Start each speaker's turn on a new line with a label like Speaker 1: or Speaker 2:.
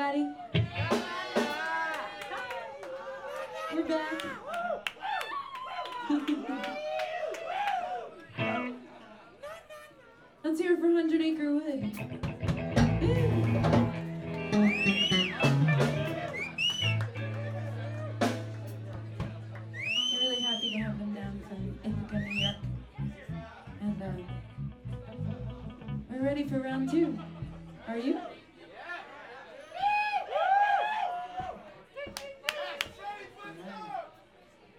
Speaker 1: everybody. We're back. Let's hear it for 100 Acre Wood. We're really happy to have them down from Ithaca, New York. And we're ready for round two. Are you?